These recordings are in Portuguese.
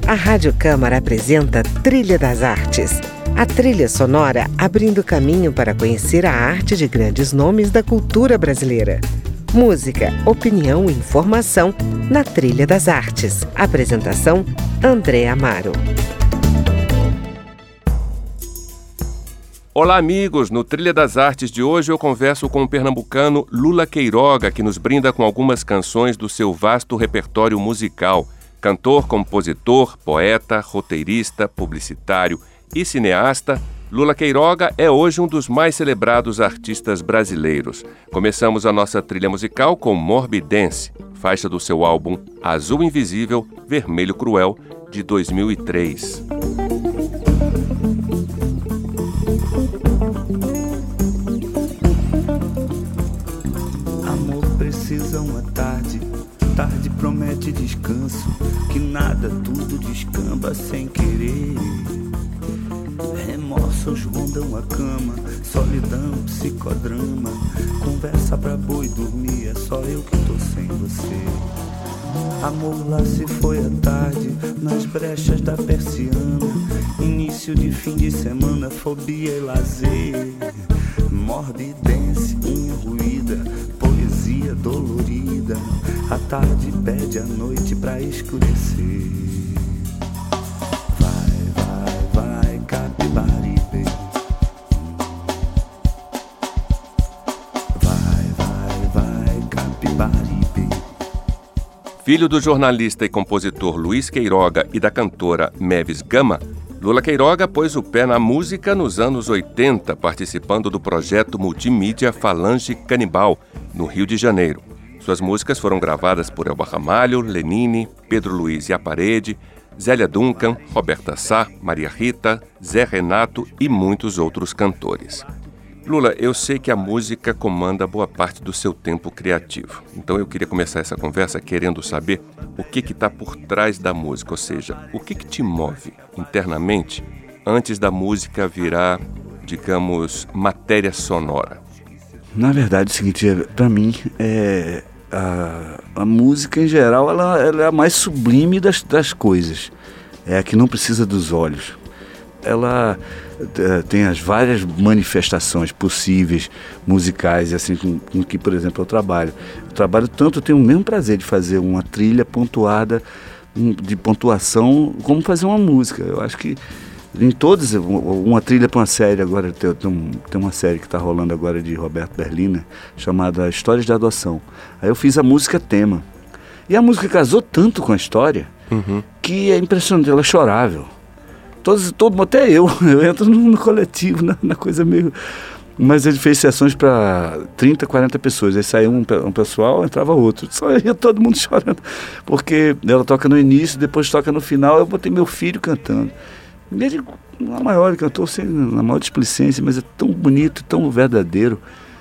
A Rádio Câmara apresenta Trilha das Artes. A trilha sonora abrindo caminho para conhecer a arte de grandes nomes da cultura brasileira. Música, opinião e informação na Trilha das Artes. Apresentação, André Amaro. Olá, amigos! No Trilha das Artes de hoje eu converso com o pernambucano Lula Queiroga, que nos brinda com algumas canções do seu vasto repertório musical. Cantor, compositor, poeta, roteirista, publicitário e cineasta, Lula Queiroga é hoje um dos mais celebrados artistas brasileiros. Começamos a nossa trilha musical com Morbid Dance, faixa do seu álbum Azul Invisível, Vermelho Cruel, de 2003. Amor precisa uma tarde promete descanso, que nada, tudo descamba sem querer. Remorsos rondam a cama, solidão, psicodrama. Conversa pra boi dormir, é só eu que tô sem você. Amor, lá se foi a tarde, nas brechas da persiana. Início de fim de semana, fobia e lazer. Morbidência, unha ruída, poesia dolorida. A tarde pede a noite pra escurecer. Vai, Capibaribe. Vai, Capibaribe. Filho do jornalista e compositor Luiz Queiroga e da cantora Mavis Gama, Lula Queiroga pôs o pé na música nos anos 80, participando do projeto multimídia Falange Canibal, no Rio de Janeiro. Suas músicas foram gravadas por Elba Ramalho, Lenine, Pedro Luiz e a Parede, Zélia Duncan, Roberta Sá, Maria Rita, Zé Renato e muitos outros cantores. Lula, eu sei que a música comanda boa parte do seu tempo criativo. Então eu queria começar essa conversa querendo saber o que está por trás da música, ou seja, o que te move internamente antes da música virar, digamos, matéria sonora. Na verdade, é o seguinte, para mim, a música em geral ela é a mais sublime das coisas. É a que não precisa dos olhos. Ela tem as várias manifestações possíveis musicais, assim com que, por exemplo, eu trabalho. Eu tenho o mesmo prazer de fazer uma trilha pontuada, de pontuação, como fazer uma música. Eu acho que em todas, uma trilha para uma série agora, tem uma série que está rolando agora de Roberto Berliner, chamada Histórias de Adoção. Aí eu fiz a música tema. E a música casou tanto com a história, que é impressionante, ela é chorável. Até eu entro no coletivo, na coisa meio... Mas ele fez sessões para 30, 40 pessoas. Aí saiu um pessoal, entrava outro. Só ia todo mundo chorando. Porque ela toca no início, depois toca no final. Eu botei meu filho cantando. Ele, na maior, cantou na maior displicência, mas é tão bonito, tão verdadeiro.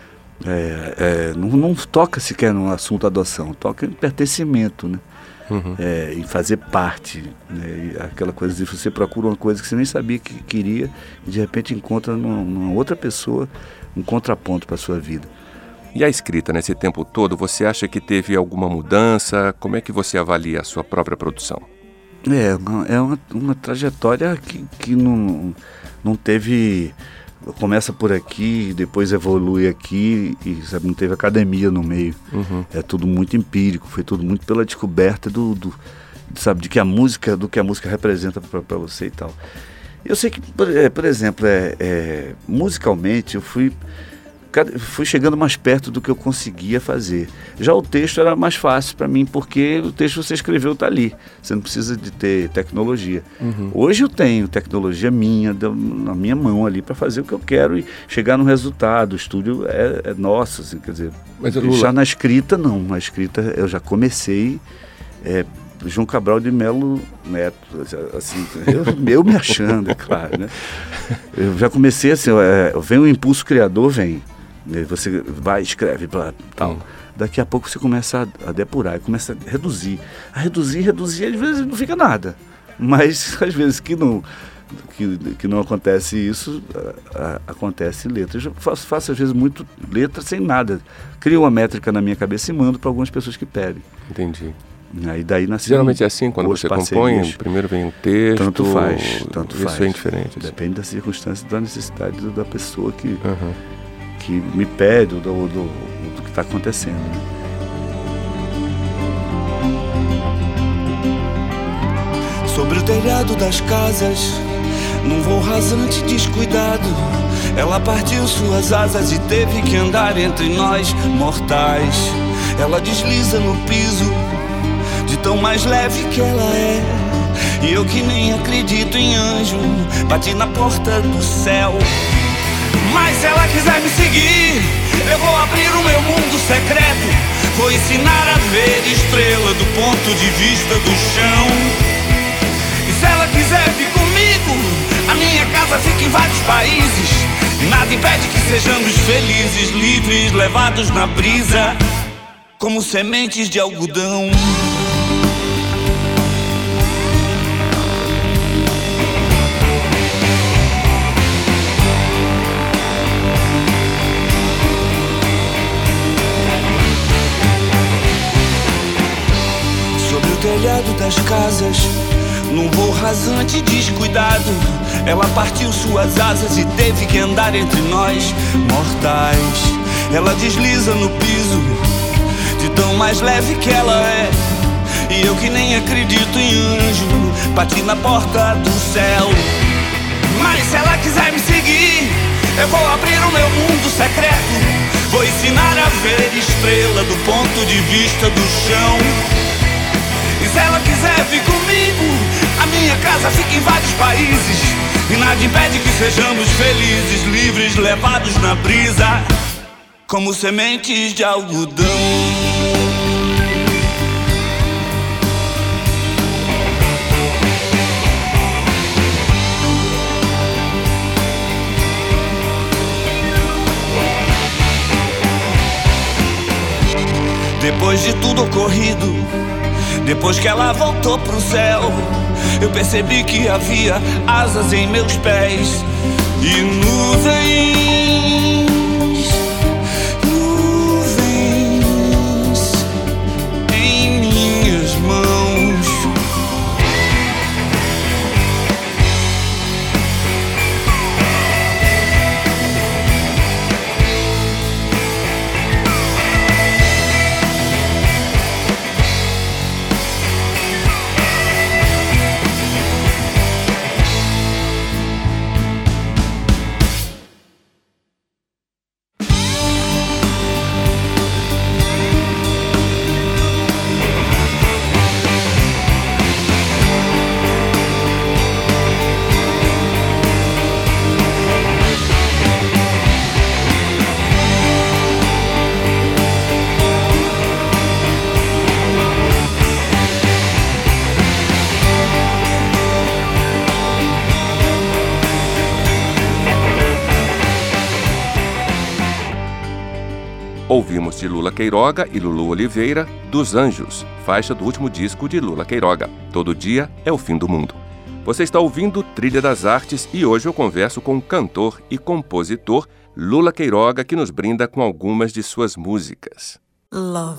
Não toca sequer no assunto adoção, toca em pertencimento, né? Em fazer parte, né? Aquela coisa de você procura uma coisa que você nem sabia que queria e de repente encontra numa outra pessoa um contraponto para a sua vida. E a escrita nesse tempo todo, você acha que teve alguma mudança? Como é que você avalia a sua própria produção? É uma trajetória que não teve... Começa por aqui, depois evolui aqui e sabe, não teve academia no meio. É tudo muito empírico, foi tudo muito pela descoberta do que a música representa para você e tal. Eu sei que, por exemplo, musicalmente eu fui chegando mais perto do que eu conseguia fazer. Já o texto era mais fácil para mim, porque o texto você escreveu está ali. Você não precisa de ter tecnologia. Hoje eu tenho tecnologia na minha mão ali para fazer o que eu quero e chegar no resultado. O estúdio é nosso, assim, quer dizer. Mas, Lula... Já na escrita, não. Na escrita eu já comecei... João Cabral de Melo Neto, assim, eu me achando, é claro, né? Eu já comecei assim, vem o impulso criador, você vai, escreve, tal. Daqui a pouco você começa a depurar, começa a reduzir, às vezes não fica nada, mas às vezes que não acontece isso, acontece letra. Eu faço às vezes muito letra sem nada, crio uma métrica na minha cabeça e mando para algumas pessoas que pedem. Entendi. Aí daí nasceu. Geralmente é assim, quando você compõe, primeiro vem um texto. Tanto faz. Isso é indiferente. Assim. Depende da circunstância, da necessidade da pessoa que me pede, do que está acontecendo. Né? Sobre o telhado das casas, num voo rasante descuidado, ela partiu suas asas e teve que andar entre nós mortais. Ela desliza no piso, de tão mais leve que ela é. E eu que nem acredito em anjo, bati na porta do céu. Mas se ela quiser me seguir, eu vou abrir o meu mundo secreto. Vou ensinar a ver estrela do ponto de vista do chão. E se ela quiser vir comigo, a minha casa fica em vários países. E nada impede que sejamos felizes, livres, levados na brisa, como sementes de algodão. Sobre o telhado das casas, num voo rasante e descuidado, ela partiu suas asas e teve que andar entre nós mortais. Ela desliza no piso, de tão mais leve que ela é. E eu que nem acredito em anjo, bati na porta do céu. Mas se ela quiser me seguir, eu vou abrir o meu mundo secreto. Vou ensinar a ver estrela do ponto de vista do chão. E se ela quiser vir comigo, a minha casa fica em vários países. E nada impede que sejamos felizes, livres, levados na brisa, como sementes de algodão. Depois de tudo ocorrido, depois que ela voltou pro céu, eu percebi que havia asas em meus pés e nuvens em minhas mãos. Ouvimos de Lula Queiroga e Lulu Oliveira, Dos Anjos, faixa do último disco de Lula Queiroga, Todo Dia é o Fim do Mundo. Você está ouvindo Trilha das Artes e hoje eu converso com o cantor e compositor Lula Queiroga, que nos brinda com algumas de suas músicas. Love.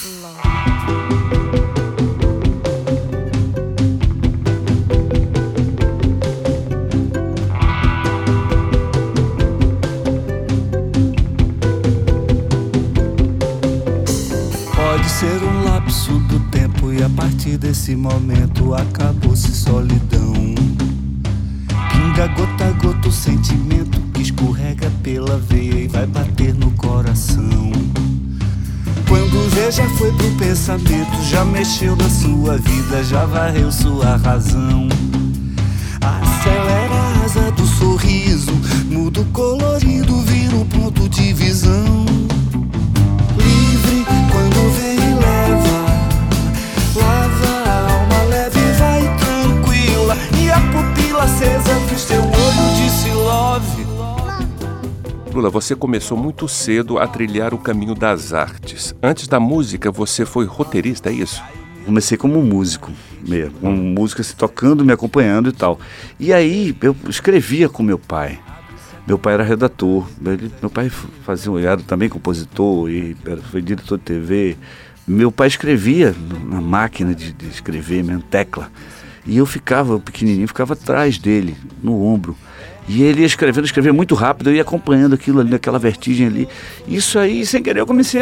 Pode ser um lapso do tempo e a partir desse momento acabou-se solidão. Pinga gota a gota o sentimento que escorrega pela veia e vai bater no coração. Quando vê já foi pro pensamento, já mexeu na sua vida, já varreu sua razão. Acelera a asa do sorriso, muda o colorido, vira o ponto de visão. Livre quando vem e leva, lava a alma leve e vai tranquila, e a pupila acesa do seu olho disse love. Lula, você começou muito cedo a trilhar o caminho das artes. Antes da música, você foi roteirista, é isso? Comecei como músico mesmo, como música assim, tocando, me acompanhando e tal. E aí eu escrevia com meu pai. Meu pai era redator, meu pai era também compositor e foi diretor de TV, meu pai escrevia na máquina de escrever mesmo, tecla. E eu pequenininho, ficava atrás dele, no ombro. E ele ia escrevia muito rápido, eu ia acompanhando aquilo ali, aquela vertigem ali. Isso aí, sem querer, eu comecei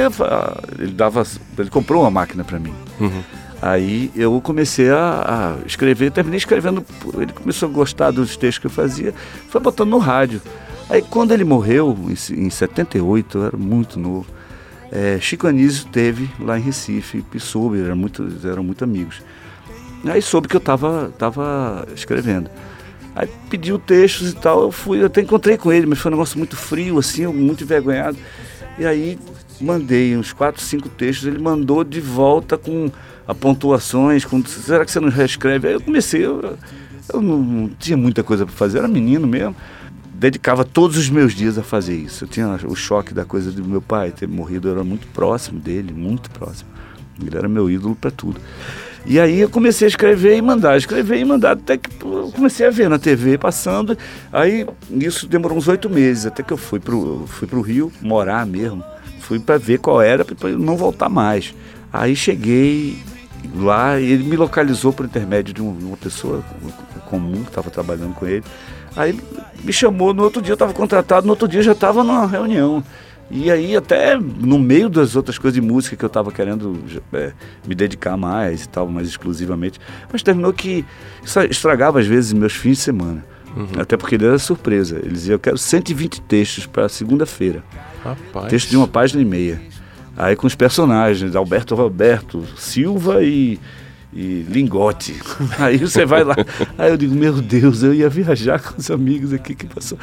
ele comprou uma máquina para mim. Uhum. Aí eu comecei a escrever, terminei escrevendo, ele começou a gostar dos textos que eu fazia, foi botando no rádio. Aí quando ele morreu, em 78, eu era muito novo, Chico Anísio teve lá em Recife, e soube, eram muito amigos. Aí soube que eu estava escrevendo. Aí pediu textos e tal, eu até encontrei com ele, mas foi um negócio muito frio, assim, muito envergonhado. E aí mandei uns 4, 5 textos, ele mandou de volta com pontuações, será que você não reescreve? Aí eu comecei, eu não tinha muita coisa para fazer, era menino mesmo, dedicava todos os meus dias a fazer isso. Eu tinha o choque da coisa do meu pai ter morrido, eu era muito próximo dele, muito próximo. Ele era meu ídolo para tudo. E aí eu comecei a escrever e mandar, até que eu comecei a ver na TV passando. Aí isso demorou uns 8 meses, até que eu fui pro Rio morar mesmo. Fui para ver qual era, para eu não voltar mais. Aí cheguei lá e ele me localizou por intermédio de uma pessoa comum que estava trabalhando com ele. Aí me chamou, no outro dia eu estava contratado, no outro dia eu já estava numa reunião. E aí até no meio das outras coisas de música que eu estava querendo me dedicar mais e tal, mais exclusivamente. Mas terminou que estragava às vezes meus fins de semana. Uhum. Até porque ele era surpresa. Ele dizia, eu quero 120 textos para segunda-feira. Rapaz. Texto de 1,5 página. Aí com os personagens, Alberto Roberto, Silva e Lingote. Aí você vai lá. Aí eu digo, meu Deus, eu ia viajar com os amigos aqui que passou.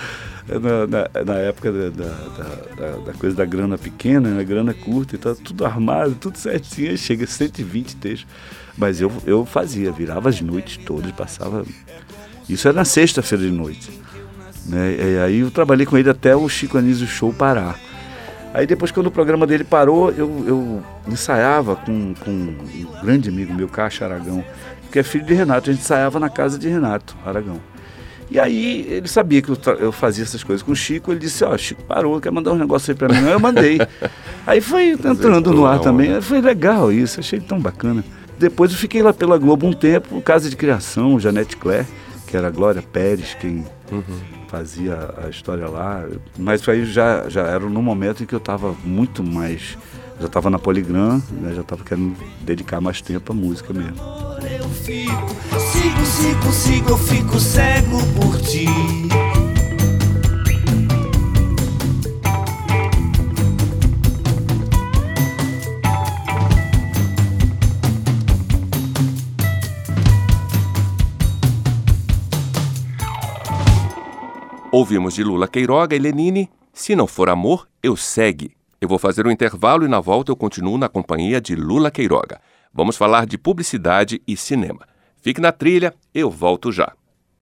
Na época da coisa da grana pequena, na grana curta e tal, tudo armado, tudo certinho. Aí chega 120 textos. Mas eu fazia, virava as noites todas, passava. Isso era na sexta-feira de noite. Né? E aí eu trabalhei com ele até o Chico Anísio Show parar. Aí depois, quando o programa dele parou, eu ensaiava com um grande amigo meu, Cássio Aragão, que é filho de Renato. A gente ensaiava na casa de Renato Aragão. E aí ele sabia que eu fazia essas coisas com o Chico. Ele disse, Chico parou, quer mandar um negócio aí pra mim? Eu mandei. Aí foi entrando no ar também. Foi legal isso, achei tão bacana. Depois eu fiquei lá pela Globo um tempo, Casa de Criação, Janete Claire, que era a Glória Pérez, quem fazia a história lá. Mas aí já era no momento em que eu estava muito mais... Já estava na Poligram, né, já estava querendo dedicar mais tempo à música mesmo. Eu sigo, eu fico cego por ti. Ouvimos de Lula Queiroga e Lenine, Se Não For Amor, Eu Segue. Eu vou fazer um intervalo e na volta eu continuo na companhia de Lula Queiroga. Vamos falar de publicidade e cinema. Fique na trilha, eu volto já.